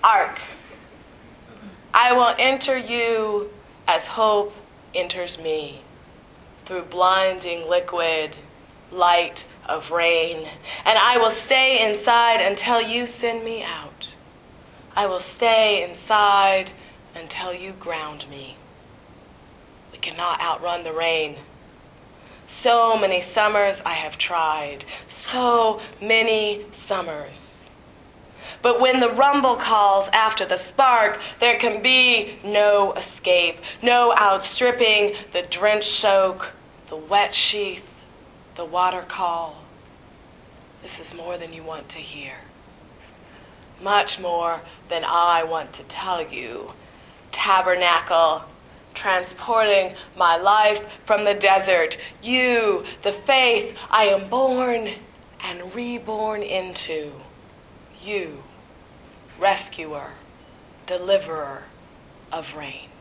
ark. I will enter you as hope enters me, through blinding liquid light of rain. And I will stay inside until you send me out. I will stay inside until you ground me. We cannot outrun the rain. So many summers I have tried, so many summers. But when the rumble calls after the spark, there can be no escape, no outstripping the drench soak, the wet sheath, the water call. This is more than you want to hear. Much more than I want to tell you. Tabernacle, transporting my life from the desert. You, the faith I am born and reborn into. You, rescuer, deliverer of rain.